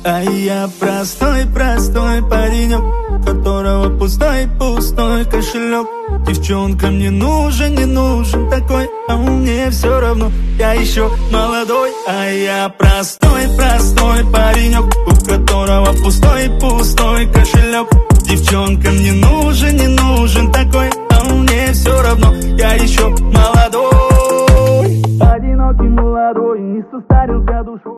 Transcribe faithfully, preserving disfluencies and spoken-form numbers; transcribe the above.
А я простой, простой паренек, которого пустой, пустой кошелек. Девчонкам не нужен, не нужен такой, а мне все равно, я еще молодой. А я простой, простой паренек, у которого пустой, пустой кошелек. Девчонкам не нужен, не нужен